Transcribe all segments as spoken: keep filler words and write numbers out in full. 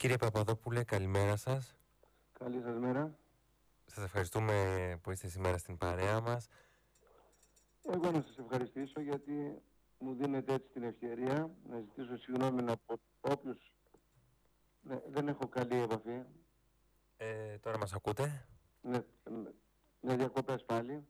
Κύριε Παπαδόπουλε, καλημέρα σας. Καλή σας μέρα. Σας ευχαριστούμε που είστε σήμερα στην παρέα μας. Εγώ να σας ευχαριστήσω γιατί μου δίνετε έτσι την ευκαιρία να ζητήσω συγγνώμη από όποιους. Ναι, δεν έχω καλή επαφή. Ε, τώρα μας ακούτε? Ναι, ναι, διακοπές πάλι.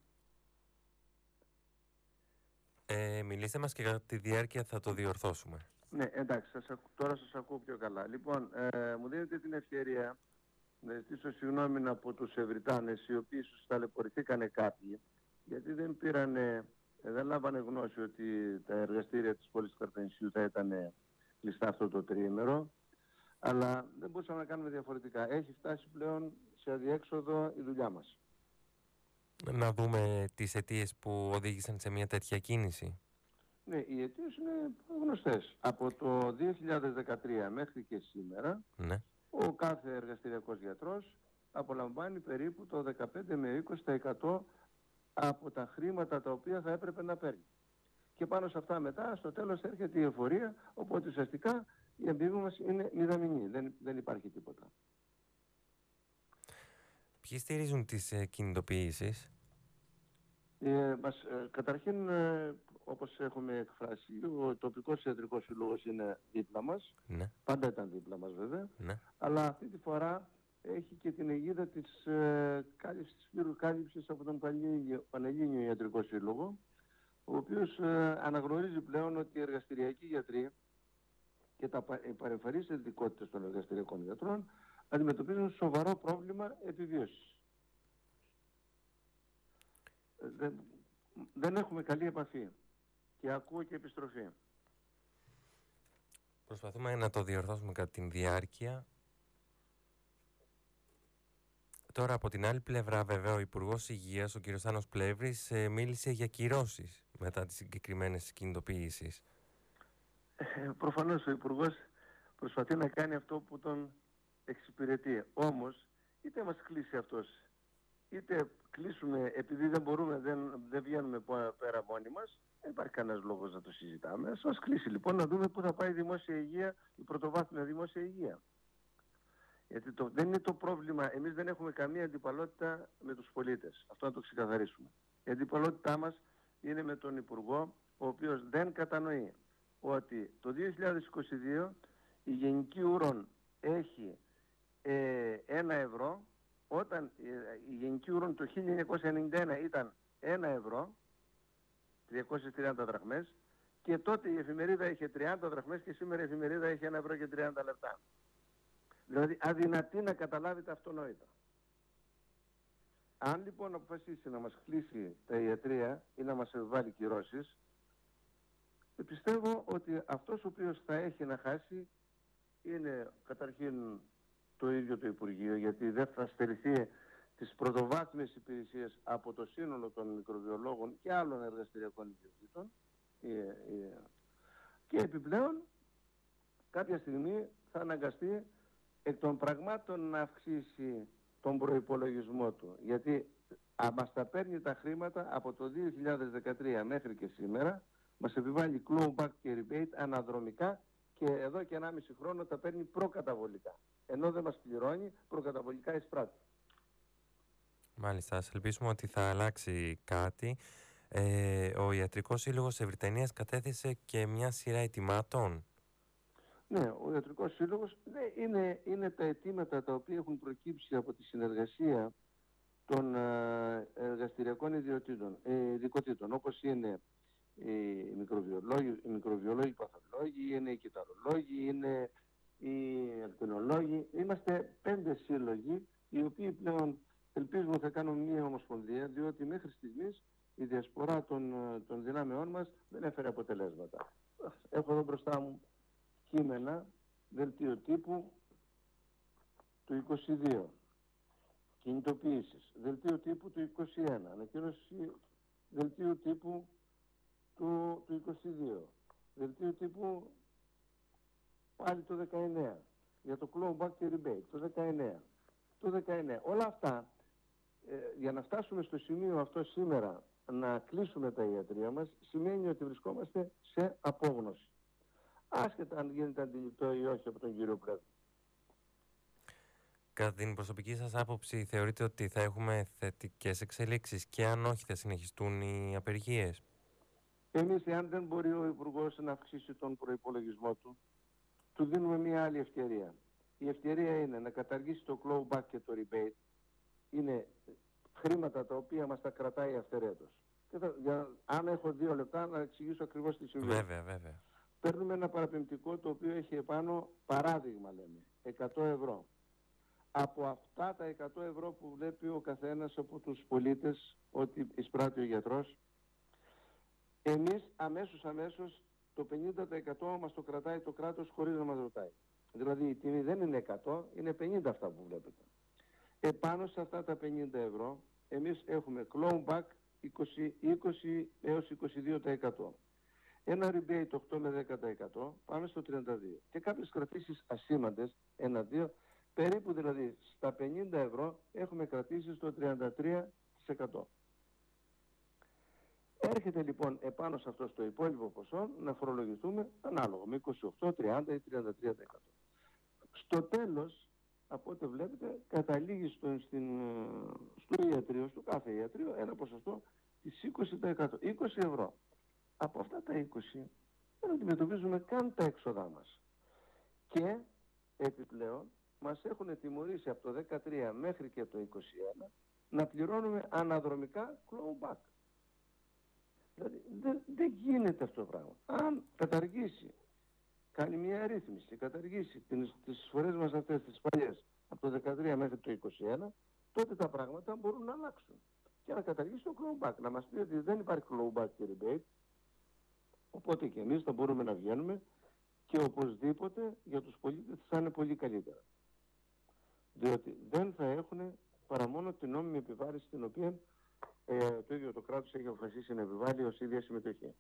Ε, μιλήστε μας και κατά τη διάρκεια θα το διορθώσουμε. Ναι, εντάξει, σας ακου, τώρα σας ακούω πιο καλά. Λοιπόν, ε, μου δίνετε την ευκαιρία να ζητήσω συγγνώμη από τους Ευρυτάνες, οι οποίοι ίσως ταλαιπωρηθήκανε κάποιοι, γιατί δεν πήρανε, δεν λάβανε γνώση ότι τα εργαστήρια της πόλης του Καρπενησιού θα ήταν κλειστά αυτό το τριήμερο, αλλά δεν μπορούσαμε να κάνουμε διαφορετικά. Έχει φτάσει πλέον σε αδιέξοδο η δουλειά μας. Να δούμε τις αιτίες που οδήγησαν σε μια τέτοια κίνηση. Ναι, οι αιτίες είναι γνωστές. Από το δύο χιλιάδες δεκατρία μέχρι και σήμερα, ναι. ο κάθε εργαστηριακός γιατρός απολαμβάνει περίπου το δεκαπέντε με είκοσι τοις εκατό από τα χρήματα τα οποία θα έπρεπε να παίρνει. Και πάνω σε αυτά μετά, στο τέλος έρχεται η εφορία, οπότε ουσιαστικά η αμοιβή μας είναι μηδαμινή, δεν, δεν υπάρχει τίποτα. Ποιοι στηρίζουν τις ε, κινητοποιήσεις? Ε, μας, ε, καταρχήν, ε, όπως έχουμε εκφράσει, ο τοπικός ιατρικός σύλλογος είναι δίπλα μας. Ναι. Πάντα ήταν δίπλα μας βέβαια. Ναι. Αλλά αυτή τη φορά έχει και την αιγίδα της ε, κάλυψης, της πλήρους κάλυψης από τον Πανελλήνιο Ιατρικό Σύλλογο, ο οποίος ε, αναγνωρίζει πλέον ότι οι εργαστηριακοί γιατροί και τα παρεμφερείς ειδικότητες των εργαστηριακών γιατρών αντιμετωπίζουν σοβαρό πρόβλημα επιβίωσης. Δεν, δεν έχουμε καλή επαφή και ακούω και επιστροφή. Προσπαθούμε να το διορθώσουμε κατά την διάρκεια. Τώρα από την άλλη πλευρά βέβαια ο Υπουργός Υγείας, ο κ. Θάνος Πλεύρης, ε, μίλησε για κυρώσεις μετά τις συγκεκριμένες κινητοποιήσεις. Ε, προφανώς ο Υπουργός προσπαθεί να κάνει αυτό που τον εξυπηρετεί. Όμως είτε μας κλείσει αυτός, είτε κλείσουμε επειδή δεν μπορούμε, δεν, δεν βγαίνουμε πέρα μόνοι μας, δεν υπάρχει κανένας λόγος να το συζητάμε. Ας μας κλείσει λοιπόν να δούμε πού θα πάει η δημόσια υγεία, η πρωτοβάθμια δημόσια υγεία. Γιατί το, δεν είναι το πρόβλημα, εμείς δεν έχουμε καμία αντιπαλότητα με τους πολίτες. Αυτό να το ξεκαθαρίσουμε. Η αντιπαλότητά μας είναι με τον Υπουργό, ο οποίος δεν κατανοεί ότι το δύο χιλιάδες είκοσι δύο η γενική ουρών έχει ε, ένα ευρώ, όταν η γενική ουρών το χίλια εννιακόσια ενενήντα ένα ήταν ένα ευρώ, τριακόσιες τριάντα δραχμές, και τότε η εφημερίδα είχε τριάντα δραχμές και σήμερα η εφημερίδα έχει ένα ευρώ και τριάντα λεπτά. Δηλαδή αδυνατεί να καταλάβει τα αυτονόητα. Αν λοιπόν αποφασίσει να μας κλείσει τα ιατρεία ή να μας βάλει κυρώσεις, πιστεύω ότι αυτός ο οποίος θα έχει να χάσει είναι καταρχήν το ίδιο το Υπουργείο, γιατί δεν θα στερηθεί τις πρωτοβάθμιες υπηρεσίες από το σύνολο των μικροβιολόγων και άλλων εργαστηριακών ιδιωτήτων, και επιπλέον κάποια στιγμή θα αναγκαστεί εκ των πραγμάτων να αυξήσει τον προϋπολογισμό του, γιατί μας τα παίρνει τα χρήματα από το δύο χιλιάδες δεκατρία μέχρι και σήμερα, μας επιβάλλει clawback και rebate αναδρομικά και εδώ και ενάμιση χρόνο τα παίρνει προκαταβολικά, ενώ δεν μας πληρώνει προκαταβολικά εισπράτη. Μάλιστα, ας ελπίσουμε ότι θα αλλάξει κάτι. Ε, ο Ιατρικός Σύλλογος Ευρυτανίας κατέθεσε και μια σειρά αιτημάτων. Ναι, ο Ιατρικός Σύλλογος ναι, είναι, είναι τα αιτήματα τα οποία έχουν προκύψει από τη συνεργασία των ε, εργαστηριακών ιδιωτήτων, ε, ειδικοτήτων, όπως είναι οι μικροβιολόγοι, οι μικροβιολόγοι παθολόγοι, είναι οι κυταρολόγοι, είναι οι ακτινολόγοι. Είμαστε πέντε σύλλογοι, οι οποίοι πλέον ελπίζουμε θα κάνουν μια ομοσπονδία, διότι μέχρι στιγμής η διασπορά των, των δυνάμεών μας δεν έφερε αποτελέσματα. Έχω εδώ μπροστά μου κείμενα, δελτίο τύπου του είκοσι δύο, κινητοποιήσεις, δελτίο τύπου του είκοσι ένα, ανακοίνωση δελτίου τύπου του, του είκοσι δύο, δελτίο τύπου πάλι το δεκαεννέα, για το clawback και rebate, το δεκαεννέα, το δεκαεννέα. Όλα αυτά, ε, για να φτάσουμε στο σημείο αυτό σήμερα, να κλείσουμε τα ιατρεία μας, σημαίνει ότι βρισκόμαστε σε απόγνωση. Άσχετα αν γίνεται αντιληπτό ή όχι από τον κύριο Πρέσβη. κατά την προσωπική σας άποψη θεωρείτε ότι θα έχουμε θετικές εξελίξεις και αν όχι θα συνεχιστούν οι απεργίες? Εμείς, εάν δεν μπορεί ο Υπουργός να αυξήσει τον προϋπολογισμό του, του δίνουμε μια άλλη ευκαιρία. Η ευκαιρία είναι να καταργήσει το clawback και το rebate. Είναι χρήματα τα οποία μας τα κρατάει αυθαιρέτως. Και θα, για, αν έχω δύο λεπτά να εξηγήσω ακριβώς τι συμβαίνει. Βέβαια, βέβαια. Παίρνουμε ένα παραπεμπτικό το οποίο έχει επάνω, παράδειγμα λέμε, εκατό ευρώ. Από αυτά τα εκατό ευρώ που βλέπει ο καθένας από τους πολίτες ότι εισπράττει ο γιατρός, εμείς αμέσως αμέσως το πενήντα τοις εκατό μας το κρατάει το κράτος χωρίς να μας ρωτάει. Δηλαδή η τιμή δεν είναι εκατό, είναι πενήντα αυτά που βλέπετε. Επάνω σε αυτά τα πενήντα ευρώ εμείς έχουμε clawback είκοσι, είκοσι έως είκοσι δύο τοις εκατό. Ένα rebate οκτώ με δέκα τοις εκατό, πάμε στο τριάντα δύο τοις εκατό. Και κάποιες κρατήσεις ασήμαντες, ένα δύο, περίπου δηλαδή στα πενήντα ευρώ έχουμε κρατήσει στο τριάντα τρία τοις εκατό. Έρχεται λοιπόν επάνω σε αυτό το υπόλοιπο ποσό να φορολογηθούμε ανάλογα με είκοσι οκτώ, τριάντα ή τριάντα τρία τοις εκατό. Στο τέλος, από ό,τι βλέπετε, καταλήγει στο, στην, στο ιατρείο, στο κάθε ιατρείο, ένα ποσοστό της είκοσι τοις εκατό. είκοσι ευρώ. Από αυτά τα είκοσι δεν αντιμετωπίζουμε καν τα έξοδά μας. Και επιπλέον μας έχουν τιμωρήσει από το δεκατρία μέχρι και το είκοσι ένα να πληρώνουμε αναδρομικά clawback. Δηλαδή δεν, δεν γίνεται αυτό το πράγμα. Αν καταργήσει, κάνει μια ρύθμιση, καταργήσει τις, τις εισφορές μας αυτές τις παλιές από το δεκατρία μέχρι το είκοσι ένα, τότε τα πράγματα μπορούν να αλλάξουν. Και να καταργήσει το clawback, να μας πει ότι δεν υπάρχει clawback και rebate, οπότε και εμείς θα μπορούμε να βγαίνουμε και οπωσδήποτε για τους πολίτες θα είναι πολύ καλύτερα. Διότι δεν θα έχουν παρά μόνο την νόμιμη επιβάρηση την οποία ε, το ίδιο το κράτος έχει αποφασίσει να επιβάλλει ως ίδια συμμετοχή.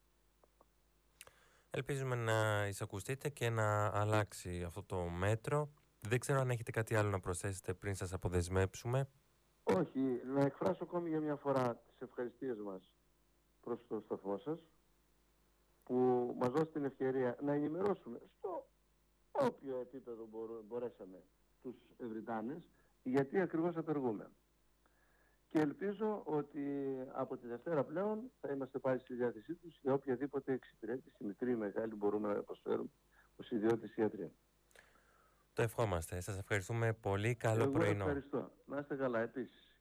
Ελπίζουμε να εισακουστείτε και να αλλάξει αυτό το μέτρο. Δεν ξέρω αν έχετε κάτι άλλο να προσθέσετε πριν σας αποδεσμεύσουμε. Όχι, να εκφράσω ακόμη για μια φορά τις ευχαριστίες μας προς το σταθμό σας, που μας δώσει την ευκαιρία να ενημερώσουμε στο όποιο επίπεδο μπορέσαμε τους Ευρυτάνες γιατί ακριβώς απεργούμε. Και ελπίζω ότι από τη Δευτέρα πλέον θα είμαστε πάλι στη διάθεσή τους για οποιαδήποτε εξυπηρέτηση, μικρή ή μεγάλη, μπορούμε να προσφέρουμε ως ιδιώτες ιατροί. Το ευχόμαστε. Σας ευχαριστούμε πολύ. Καλό Εγώ πρωινό. Ευχαριστώ. Να είστε καλά επίσης.